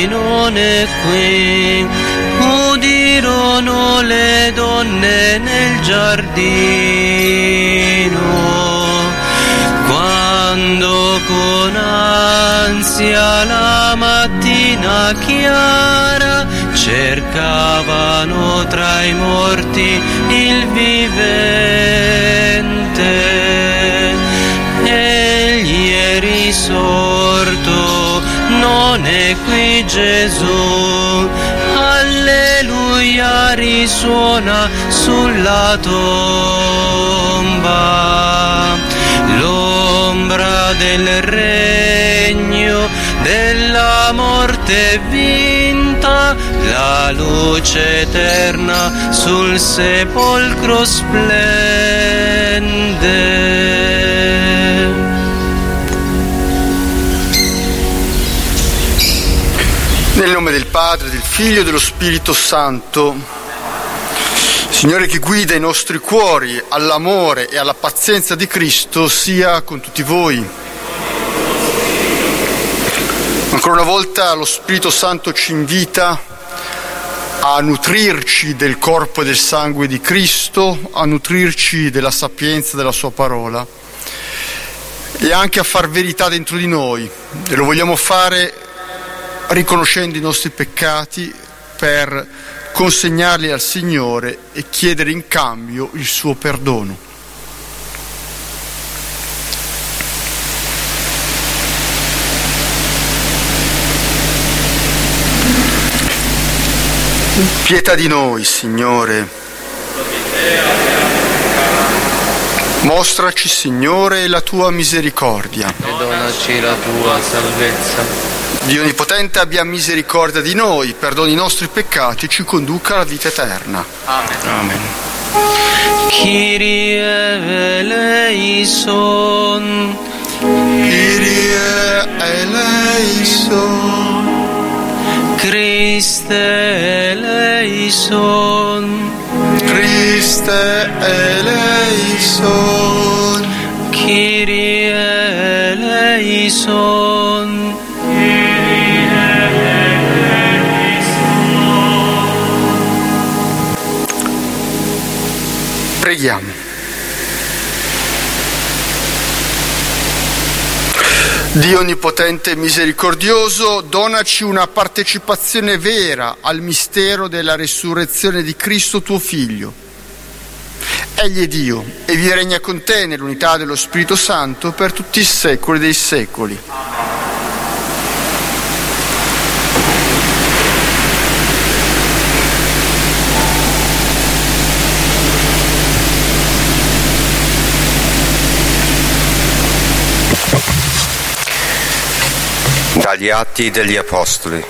lui non è qui. Udirono le donne nel giardino, quando con ansia la mattina chiara cercavano tra i morti il vivente. Egli è risorto, non è qui Gesù. Alleluia risuona sulla tomba. L'ombra del regno della morte vinta, la luce eterna sul sepolcro splende. Nel nome del Padre, del Figlio e dello Spirito Santo. Signore, che guida i nostri cuori all'amore e alla pazienza di Cristo, sia con tutti voi. Ancora una volta lo Spirito Santo ci invita a nutrirci del corpo e del sangue di Cristo, a nutrirci della sapienza della sua parola e anche a far verità dentro di noi. E lo vogliamo fare riconoscendo i nostri peccati per consegnarli al Signore e chiedere in cambio il suo perdono. Pietà di noi, Signore. Mostraci, Signore, la tua misericordia. E donaci la tua salvezza. Dio Onnipotente abbia misericordia di noi, perdoni i nostri peccati e ci conduca alla vita eterna. Amen. Amen. Kyrie eleison. Kyrie eleison. Christe eleison. Christe eleison. Kyrie eleison. Preghiamo. Dio Onnipotente e misericordioso, donaci una partecipazione vera al mistero della resurrezione di Cristo tuo Figlio. Egli è Dio e vi regna con te nell'unità dello Spirito Santo per tutti i secoli dei secoli. Dagli Atti degli Apostoli.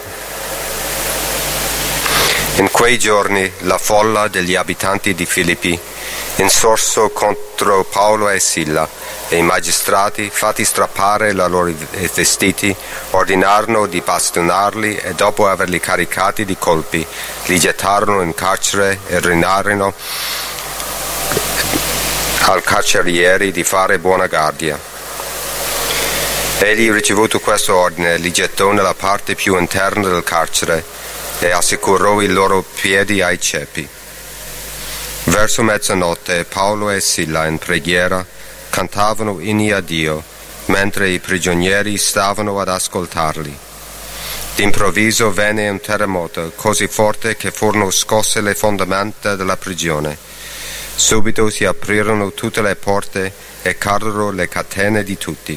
In quei giorni la folla degli abitanti di Filippi insorsero contro Paolo e Silla, e i magistrati, fatti strappare i loro vestiti, ordinarono di bastonarli e dopo averli caricati di colpi li gettarono in carcere e ordinarono al carceriere di fare buona guardia. Egli, ricevuto questo ordine, li gettò nella parte più interna del carcere e assicurò i loro piedi ai ceppi. Verso mezzanotte Paolo e Silla in preghiera cantavano inni a Dio, mentre i prigionieri stavano ad ascoltarli. D'improvviso venne un terremoto così forte che furono scosse le fondamenta della prigione. Subito si aprirono tutte le porte e caddero le catene di tutti.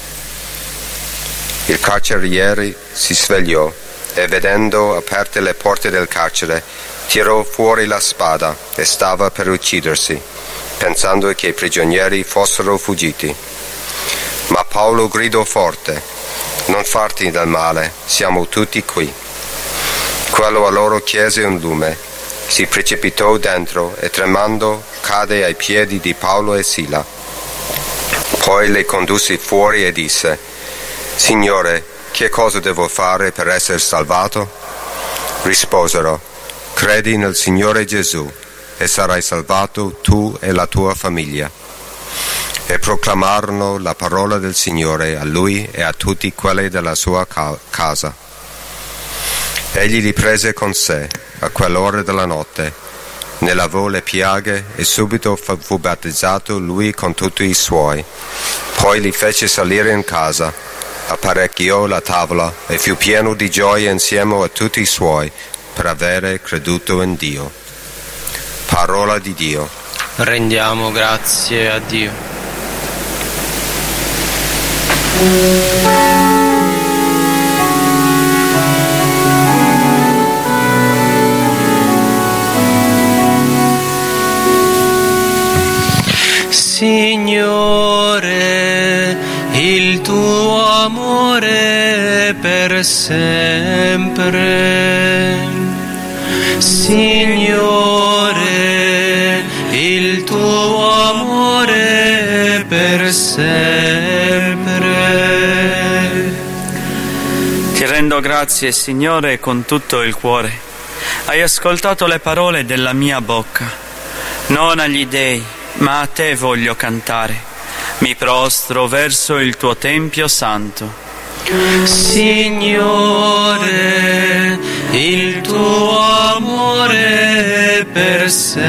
Il carceriere si svegliò e, vedendo aperte le porte del carcere, tirò fuori la spada e stava per uccidersi, pensando che i prigionieri fossero fuggiti. Ma Paolo gridò forte: «Non farti del male, siamo tutti qui». Quello allora chiese un lume, si precipitò dentro e tremando cade ai piedi di Paolo e Sila. Poi li condusse fuori e disse: «Signore, che cosa devo fare per essere salvato?» Risposero: «Credi nel Signore Gesù e sarai salvato tu e la tua famiglia». E proclamarono la parola del Signore a lui e a tutti quelli della sua casa. Egli li prese con sé a quell'ora della notte, ne lavò le piaghe e subito fu battezzato lui con tutti i suoi. Poi li fece salire in casa, apparecchiò la tavola e fu pieno di gioia insieme a tutti i suoi per avere creduto in Dio. Parola di Dio. Rendiamo grazie a Dio. Signore, il tuo amore per sempre. Signore, il tuo amore per sempre. Ti rendo grazie, Signore, con tutto il cuore. Hai ascoltato le parole della mia bocca. Non agli dei, ma a te voglio cantare. Mi prostro verso il tuo tempio santo. Signore, il tuo amore per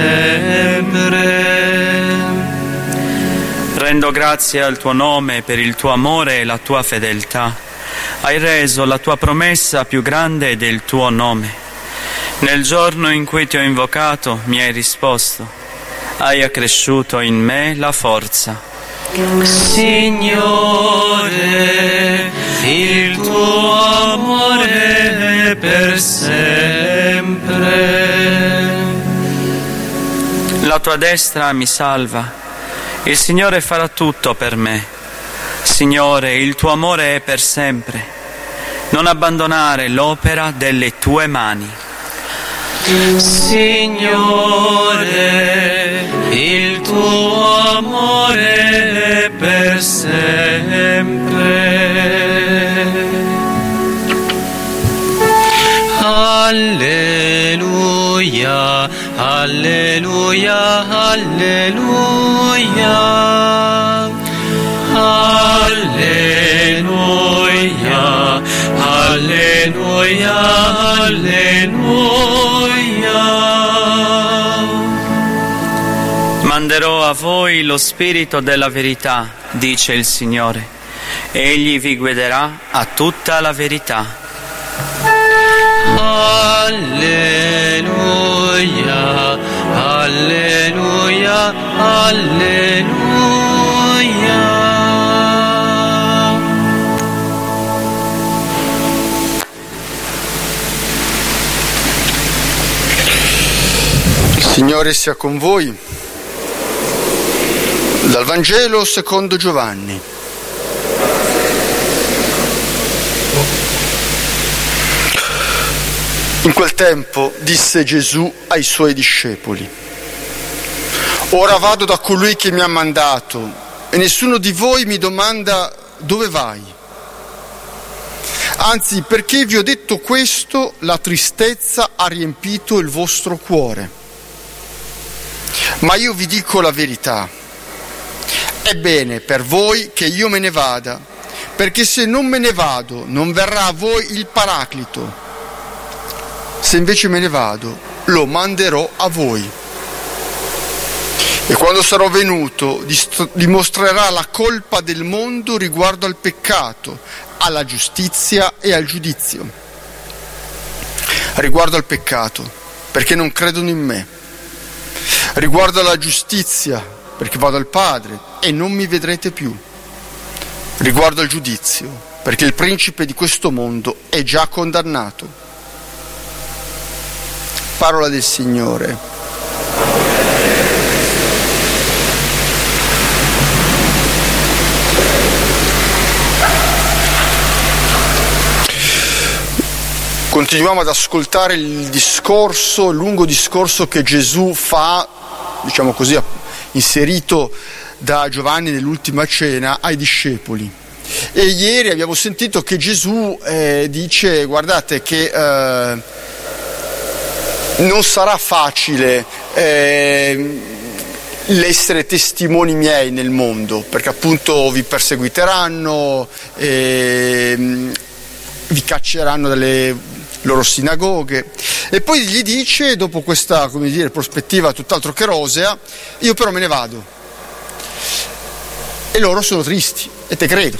sempre. Rendo grazie al tuo nome per il tuo amore e la tua fedeltà. Hai reso la tua promessa più grande del tuo nome. Nel giorno in cui ti ho invocato mi hai risposto. Hai accresciuto in me la forza. Signore, il tuo amore per sempre. La tua destra mi salva. Il Signore farà tutto per me. Signore, il tuo amore è per sempre. Non abbandonare l'opera delle tue mani. Signore, il tuo amore è per sempre. Alleluia, alleluia, alleluia. Alleluia, alleluia, alleluia. Manderò a voi lo Spirito della verità, dice il Signore. Egli vi guiderà a tutta la verità. Alleluia, alleluia, alleluia. Il Signore sia con voi. Dal Vangelo secondo Giovanni. In quel tempo disse Gesù ai suoi discepoli: ora vado da colui che mi ha mandato e nessuno di voi mi domanda dove vai. Anzi, perché vi ho detto questo, la tristezza ha riempito il vostro cuore. Ma io vi dico la verità. È bene per voi che io me ne vada, perché se non me ne vado non verrà a voi il Paraclito. Se invece me ne vado, lo manderò a voi. E quando sarò venuto, dimostrerà la colpa del mondo riguardo al peccato, alla giustizia e al giudizio. Riguardo al peccato, perché non credono in me. Riguardo alla giustizia, perché vado al Padre e non mi vedrete più. Riguardo al giudizio, perché il principe di questo mondo è già condannato. Parola del Signore. Continuiamo ad ascoltare il lungo discorso che Gesù fa, diciamo così, inserito da Giovanni nell'ultima cena ai discepoli. E ieri abbiamo sentito che Gesù dice: guardate che non sarà facile l'essere testimoni miei nel mondo, perché appunto vi perseguiteranno, vi cacceranno loro sinagoghe, e poi gli dice, dopo questa, prospettiva tutt'altro che rosea: io però me ne vado. E loro sono tristi, e te credo.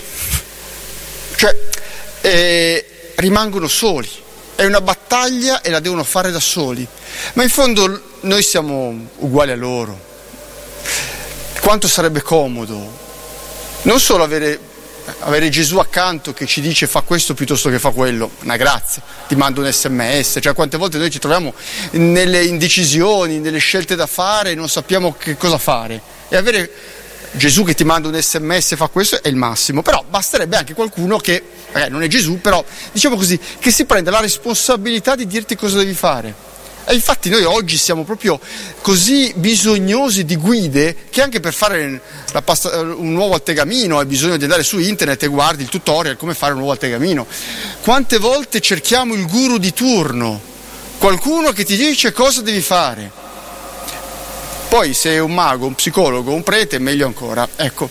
Rimangono soli, è una battaglia e la devono fare da soli, ma in fondo noi siamo uguali a loro. Quanto sarebbe comodo non solo avere Gesù accanto che ci dice fa questo piuttosto che fa quello, una grazia, ti mando un SMS, quante volte noi ci troviamo nelle indecisioni, nelle scelte da fare, non sappiamo che cosa fare, e avere Gesù che ti manda un SMS fa questo è il massimo. Però basterebbe anche qualcuno che non è Gesù, però diciamo così, che si prende la responsabilità di dirti cosa devi fare. E infatti noi oggi siamo proprio così bisognosi di guide che anche per fare un nuovo altegamino hai bisogno di andare su internet e guardi il tutorial come fare un nuovo altegamino. Quante volte cerchiamo il guru di turno, qualcuno che ti dice cosa devi fare. Poi se è un mago, un psicologo, un prete, meglio ancora, ecco.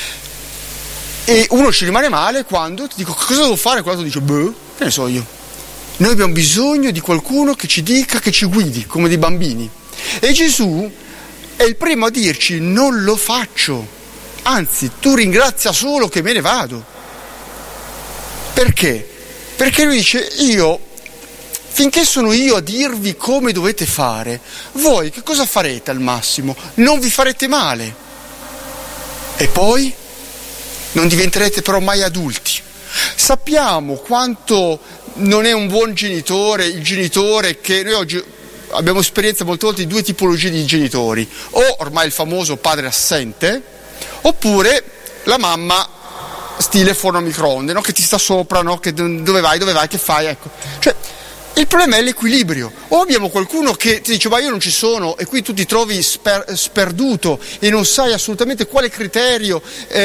E uno ci rimane male quando ti dico cosa devo fare, quando dice che ne so io. Noi abbiamo bisogno di qualcuno che ci dica, che ci guidi, come dei bambini. E Gesù è il primo a dirci non lo faccio, anzi tu ringrazia solo che me ne vado. Perché? Perché lui dice finché sono io a dirvi come dovete fare, voi che cosa farete al massimo? Non vi farete male. E poi non diventerete però mai adulti. Sappiamo quanto non è un buon genitore il genitore che noi oggi abbiamo esperienza molte volte di due tipologie di genitori, o ormai il famoso padre assente, oppure la mamma stile forno a microonde, no? Che ti sta sopra, no? Che dove vai, che fai, ecco. Il problema è l'equilibrio. O abbiamo qualcuno che ti dice ma io non ci sono, e qui tu ti trovi sperduto e non sai assolutamente quale criterio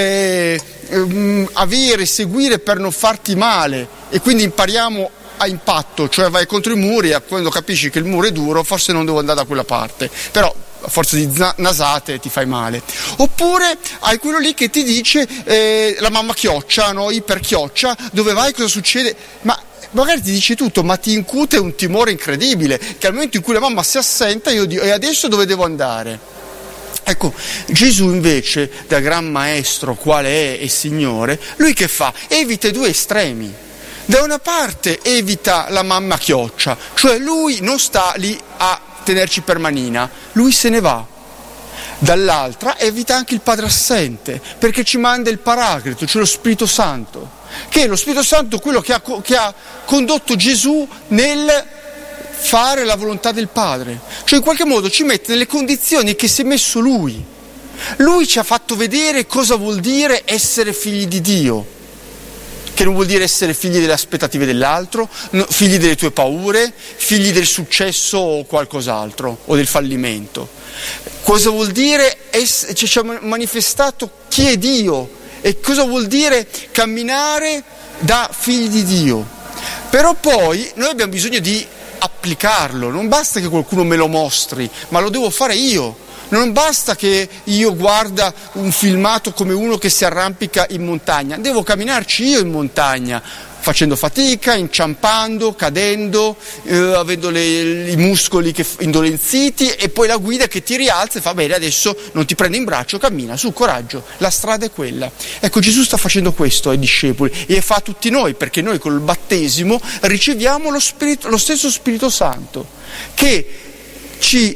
seguire per non farti male, e quindi impariamo a impatto, cioè vai contro i muri e quando capisci che il muro è duro forse non devo andare da quella parte, però a forza di nasate ti fai male. Oppure hai quello lì che ti dice la mamma chioccia, no? Iperchioccia, dove vai, cosa succede, ma magari ti dice tutto, ma ti incute un timore incredibile, che al momento in cui la mamma si assenta io dico e adesso dove devo andare? Ecco, Gesù invece, da gran maestro quale è e Signore, lui che fa? Evita i due estremi. Da una parte evita la mamma chioccia, cioè lui non sta lì a tenerci per manina, lui se ne va. Dall'altra evita anche il padre assente, perché ci manda il Paraclito, cioè lo Spirito Santo, che è lo Spirito Santo quello che ha condotto Gesù nel fare la volontà del Padre, cioè in qualche modo ci mette nelle condizioni che si è messo Lui. Lui ci ha fatto vedere cosa vuol dire essere figli di Dio, che non vuol dire essere figli delle aspettative dell'altro, figli delle tue paure, figli del successo o qualcos'altro, o del fallimento. Cosa vuol dire ci ha manifestato chi è Dio e cosa vuol dire camminare da figli di Dio. Però poi noi abbiamo bisogno di applicarlo, non basta che qualcuno me lo mostri, ma lo devo fare io. Non basta che io guarda un filmato come uno che si arrampica in montagna, devo camminarci io in montagna, facendo fatica, inciampando, cadendo, avendo i muscoli indolenziti, e poi la guida che ti rialza e fa bene, adesso non ti prende in braccio, cammina, su, coraggio, la strada è quella. Ecco, Gesù sta facendo questo ai discepoli e fa a tutti noi, perché noi col battesimo riceviamo lo stesso Spirito Santo che ci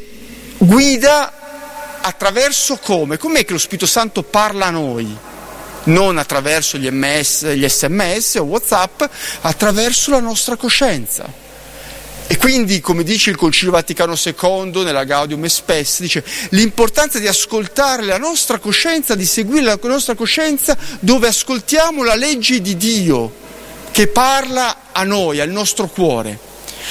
guida attraverso come? Com'è che lo Spirito Santo parla a noi? Non attraverso gli SMS o WhatsApp, attraverso la nostra coscienza. E quindi, come dice il Concilio Vaticano II nella Gaudium et Spes, dice l'importanza di ascoltare la nostra coscienza, di seguire la nostra coscienza, dove ascoltiamo la legge di Dio che parla a noi, al nostro cuore.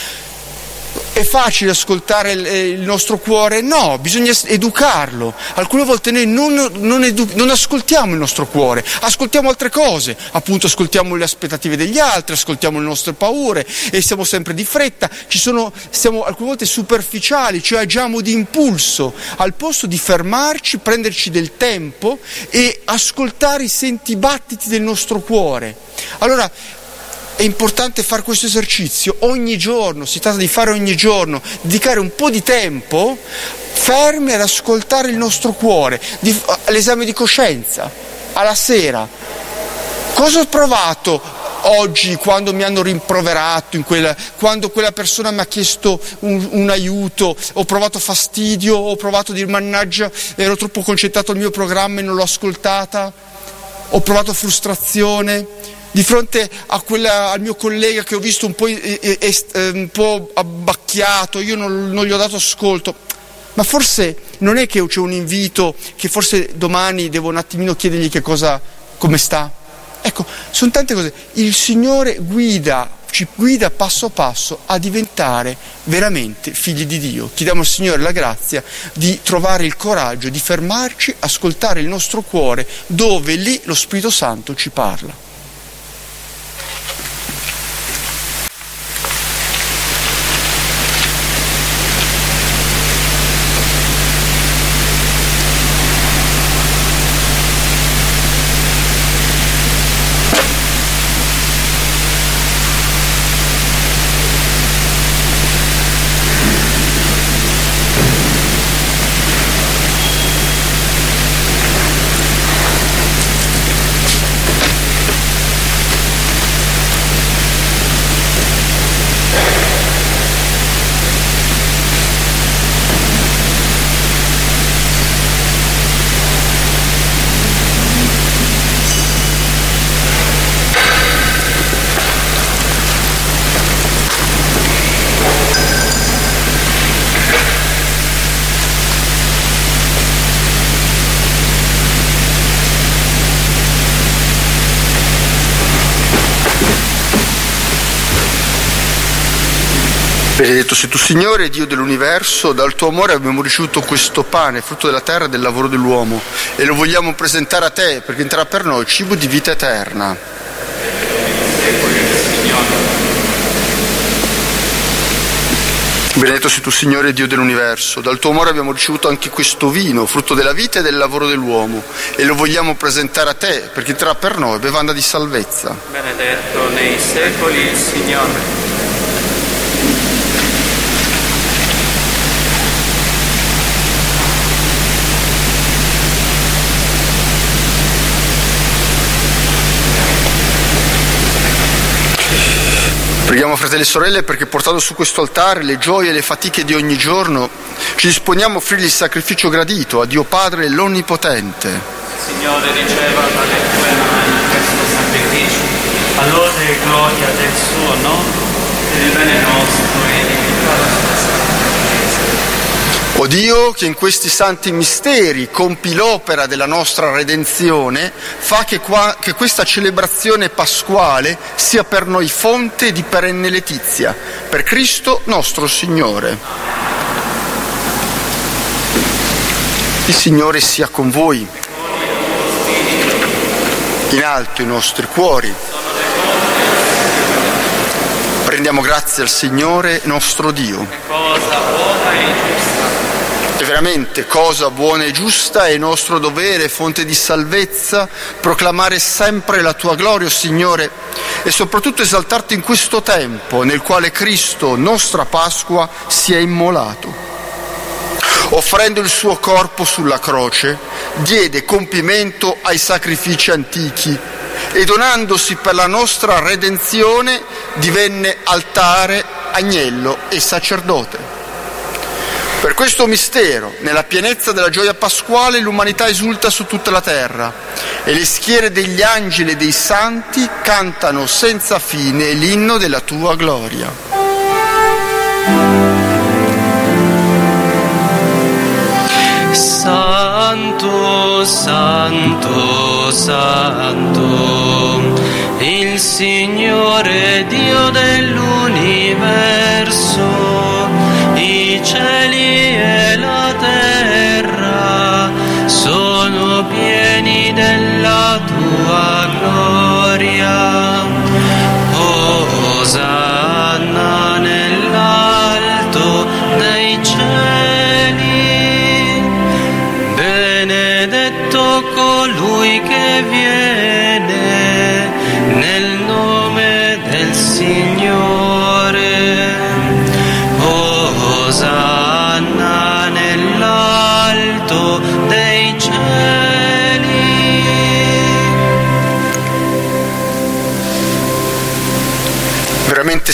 È facile ascoltare il nostro cuore? No, bisogna educarlo. Alcune volte noi non ascoltiamo il nostro cuore, ascoltiamo altre cose, appunto ascoltiamo le aspettative degli altri, ascoltiamo le nostre paure e siamo sempre di fretta, siamo alcune volte superficiali, cioè agiamo di impulso, al posto di fermarci, prenderci del tempo e ascoltare i sentibattiti del nostro cuore. Allora, è importante fare questo esercizio ogni giorno, si tratta di fare ogni giorno, dedicare un po' di tempo fermi ad ascoltare il nostro cuore, all'esame di coscienza, alla sera. Cosa ho provato oggi quando mi hanno rimproverato, quando quella persona mi ha chiesto un aiuto, ho provato fastidio, ho provato a dire mannaggia, ero troppo concentrato al mio programma e non l'ho ascoltata, ho provato frustrazione di fronte al mio collega che ho visto un po' abbacchiato, io non gli ho dato ascolto. Ma forse non è che c'è un invito che forse domani devo un attimino chiedergli come sta? Ecco, sono tante cose. Il Signore ci guida passo passo a diventare veramente figli di Dio. Chiediamo al Signore la grazia di trovare il coraggio di fermarci, ascoltare il nostro cuore, dove lì lo Spirito Santo ci parla. Benedetto sei tu, Signore, Dio dell'universo, dal tuo amore abbiamo ricevuto questo pane, frutto della terra e del lavoro dell'uomo, e lo vogliamo presentare a te perché entrerà per noi cibo di vita eterna. Benedetto sei tu, Signore, Dio dell'universo, dal tuo amore abbiamo ricevuto anche questo vino, frutto della vita e del lavoro dell'uomo, e lo vogliamo presentare a te perché entrerà per noi bevanda di salvezza. Benedetto nei secoli il Signore. Preghiamo, fratelli e sorelle, perché portando su questo altare le gioie e le fatiche di ogni giorno, ci disponiamo a offrirgli il sacrificio gradito a Dio Padre l'Onnipotente. Signore, riceva dalle tue mani questo sacrificio, all'ode e gloria del suo nome, per il bene nostro e di tutta la sua santa Chiesa. O Dio, che in questi santi misteri compi l'opera della nostra redenzione, fa che questa celebrazione pasquale sia per noi fonte di perenne letizia, per Cristo nostro Signore. Il Signore sia con voi. In alto i nostri cuori. Rendiamo grazie al Signore nostro Dio. Cosa buona e giusta. È veramente cosa buona e giusta, è nostro dovere, fonte di salvezza, proclamare sempre la tua gloria, o Signore, e soprattutto esaltarti in questo tempo nel quale Cristo, nostra Pasqua, si è immolato. Offrendo il suo corpo sulla croce, diede compimento ai sacrifici antichi e donandosi per la nostra redenzione divenne altare, agnello e sacerdote. Per questo mistero, nella pienezza della gioia pasquale, l'umanità esulta su tutta la terra e le schiere degli angeli e dei santi cantano senza fine l'inno della tua gloria. Santo, santo, santo, il Signore Dio dell'universo, i cieli e la terra sono pieni della tua gloria. Osanna nell'alto dei cieli, benedetto colui che viene nel nome del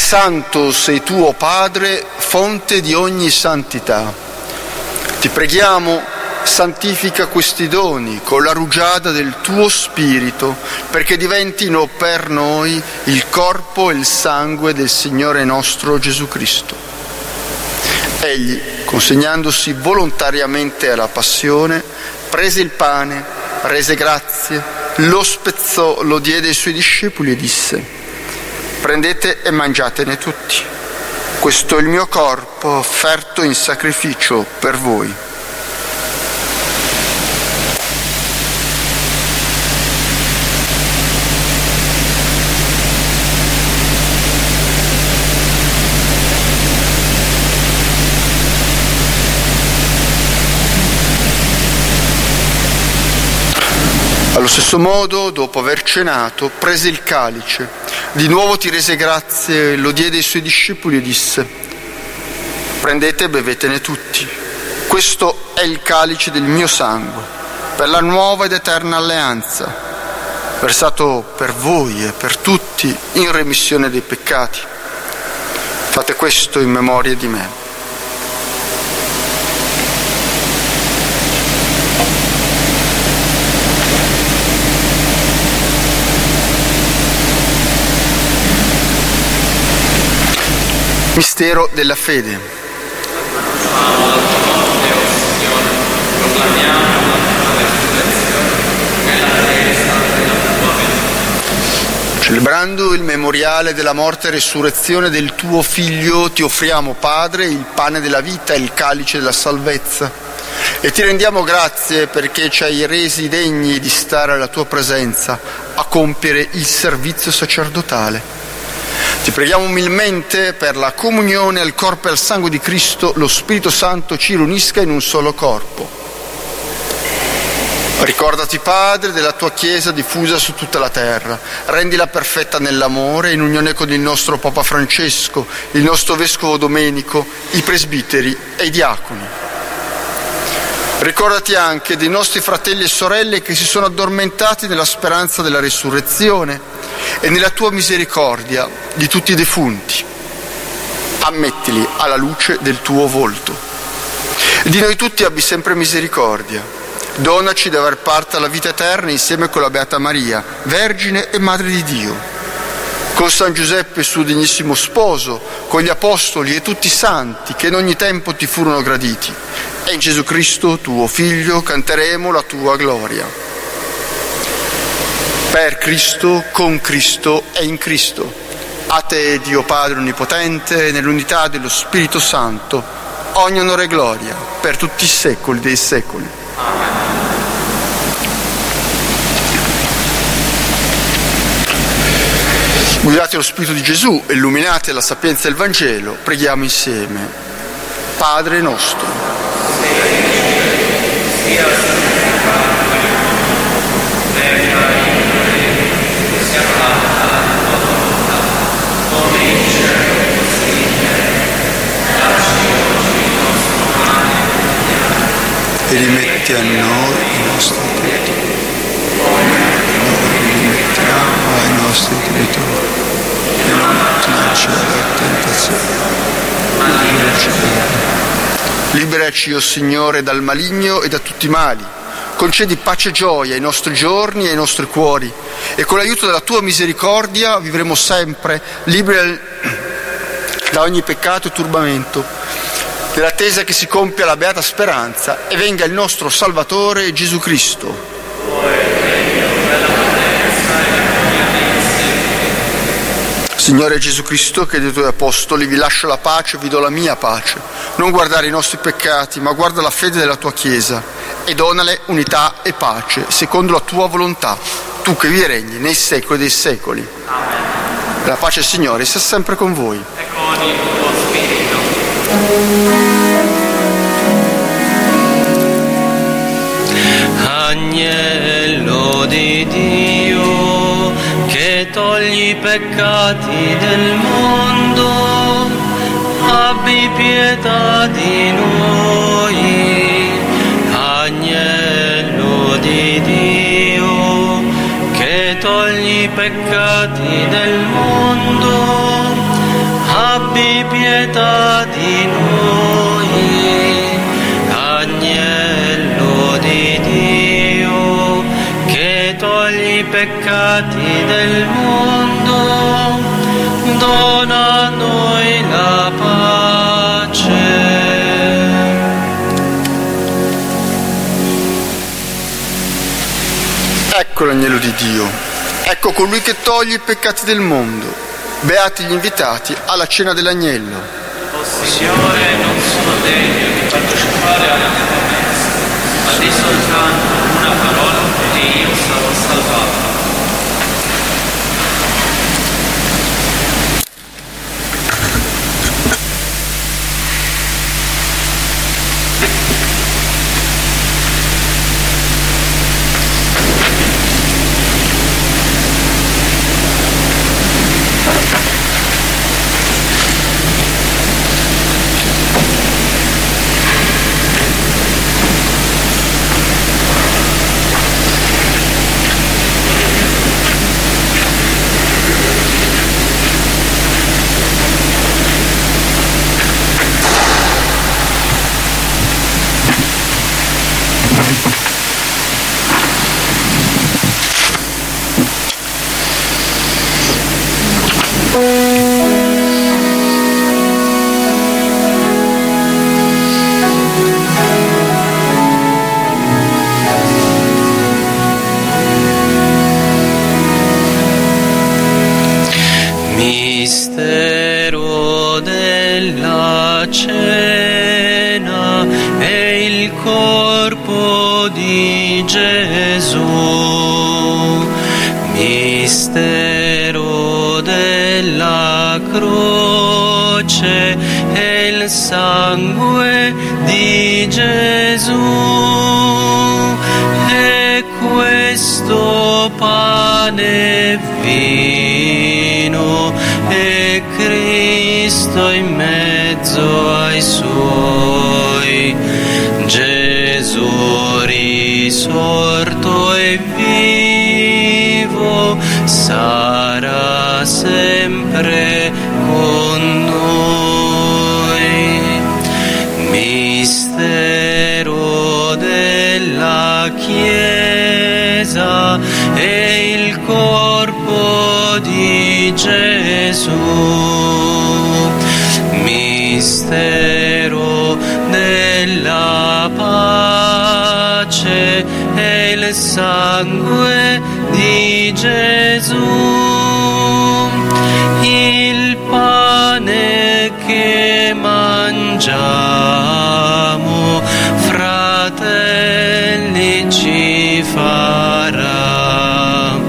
santo sei tu, o Padre, fonte di ogni santità. Ti preghiamo, santifica questi doni con la rugiada del tuo Spirito, perché diventino per noi il corpo e il sangue del Signore nostro Gesù Cristo. Egli, consegnandosi volontariamente alla passione, prese il pane, rese grazie, lo spezzò, lo diede ai suoi discepoli e disse: prendete e mangiatene tutti. Questo è il mio corpo offerto in sacrificio per voi. Allo stesso modo, dopo aver cenato, prese il calice, di nuovo ti rese grazie, lo diede ai suoi discepoli e disse: prendete e bevetene tutti. Questo è il calice del mio sangue, per la nuova ed eterna alleanza, versato per voi e per tutti in remissione dei peccati. Fate questo in memoria di me. Mistero della fede. Celebrando il memoriale della morte e resurrezione del tuo Figlio, ti offriamo, Padre, il pane della vita e il calice della salvezza, e ti rendiamo grazie perché ci hai resi degni di stare alla tua presenza a compiere il servizio sacerdotale. Ti preghiamo umilmente per la comunione al corpo e al sangue di Cristo, lo Spirito Santo ci riunisca in un solo corpo. Ricordati, Padre, della tua Chiesa diffusa su tutta la terra, rendila perfetta nell'amore, in unione con il nostro Papa Francesco, il nostro Vescovo Domenico, i presbiteri e i diaconi. Ricordati anche dei nostri fratelli e sorelle che si sono addormentati nella speranza della risurrezione e nella tua misericordia di tutti i defunti. Ammettili alla luce del tuo volto. Di noi tutti abbi sempre misericordia. Donaci di aver parte alla vita eterna insieme con la Beata Maria, Vergine e Madre di Dio, con San Giuseppe suo degnissimo sposo, con gli Apostoli e tutti i santi che in ogni tempo ti furono graditi. E in Gesù Cristo, tuo Figlio, canteremo la tua gloria. Per Cristo, con Cristo e in Cristo. A te, Dio Padre Onnipotente, nell'unità dello Spirito Santo, ogni onore e gloria, per tutti i secoli dei secoli. Amen. Guidati allo Spirito di Gesù, illuminati alla sapienza del Vangelo, preghiamo insieme. Padre nostro, e rimetti a noi i nostri debiti, noi rimettiamo ai nostri debitori, e non ci lasci alla tentazione, ma liberaci dal male. Liberaci, o Signore, dal maligno e da tutti i mali. Concedi pace e gioia ai nostri giorni e ai nostri cuori, e con l'aiuto della tua misericordia vivremo sempre liberi da ogni peccato e turbamento, nell'attesa che si compia la beata speranza e venga il nostro Salvatore Gesù Cristo. Signore Gesù Cristo, che dei tuoi apostoli: vi lascio la pace, vi do la mia pace. Non guardare i nostri peccati, ma guarda la fede della tua Chiesa e donale unità e pace, secondo la tua volontà, tu che vi regni nei secoli dei secoli. Amen. La pace, Signore, sia sempre con voi. E con il tuo spirito. Agnello di Dio, che togli i peccati del mondo, abbi pietà di noi. Agnello di Dio, che togli i peccati del mondo, abbi pietà di noi. Agnello di Dio, che togli i peccati del mondo, dona a noi la pace. Ecco l'agnello di Dio, ecco colui che toglie i peccati del mondo. Beati gli invitati alla cena dell'agnello. Oh Signore, non sono degno di partecipare alla tua promessa, ma di soltanto una parola e io sarò salvato. Mistero della cena e il corpo di Gesù. Mistero della croce e il sangue di Gesù. E questo pane e vino e Cristo in mezzo ai suoi. Gesù risorto e vivo sarà sempre con noi. Mistero della Chiesa e il corpo di Gesù. Mistero della pace e il sangue di Gesù. Il pane che mangiamo, fratelli, ci farà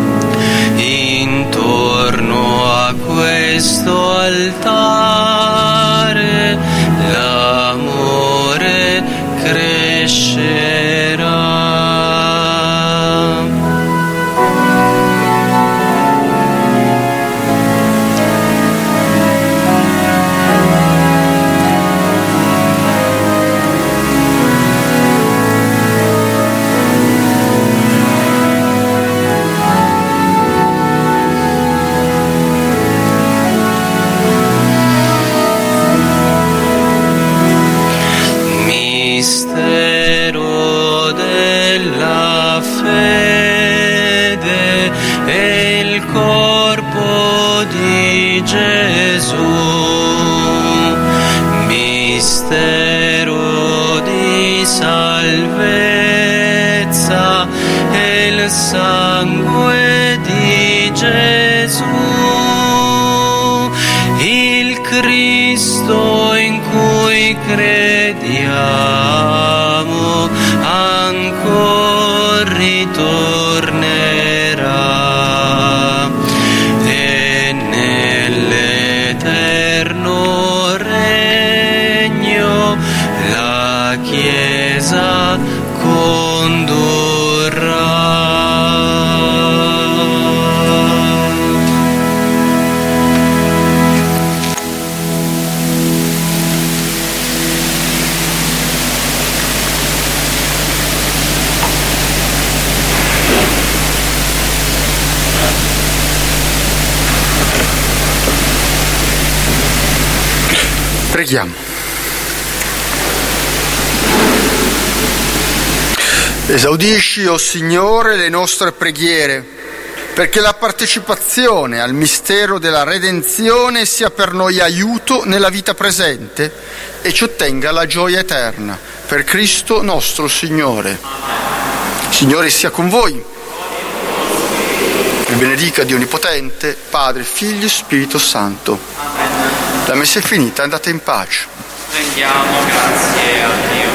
intorno a questo altare l'amore crescerà. Mistero della fede e il corpo di Gesù. Mistero di salvezza e il sangue di Gesù. Il Cristo in cui crediamo ancora ritornerà e nell'eterno regno la Chiesa condurrà. Preghiamo. Esaudisci, o Signore, le nostre preghiere, perché la partecipazione al mistero della redenzione sia per noi aiuto nella vita presente e ci ottenga la gioia eterna. Per Cristo nostro Signore. Signore sia con voi. Vi benedica Dio Onnipotente, Padre, Figlio e Spirito Santo. La messa è finita, andate in pace. Rendiamo grazie a Dio.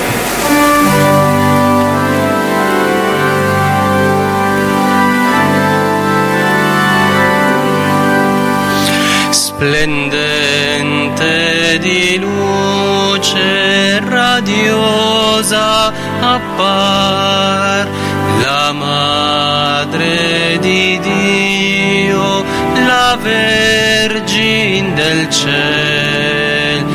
Splendente di luce radiosa appar la Madre di Dio, la Vergine del ciel.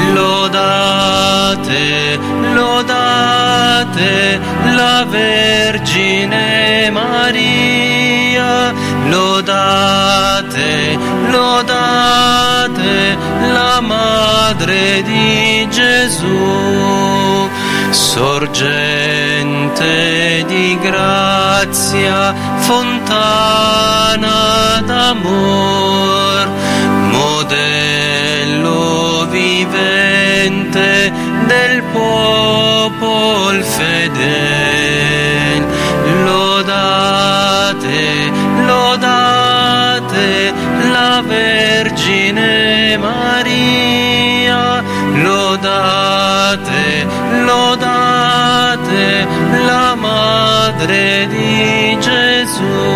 Lodate, lodate la Vergine Maria, lodate, lodate la Madre di Gesù, sorgente di grazia, fontana d'amor, modello vivente del popol fedel. Lodate, lodate la Vergine Maria, lodate, lodate la Madre di Gesù.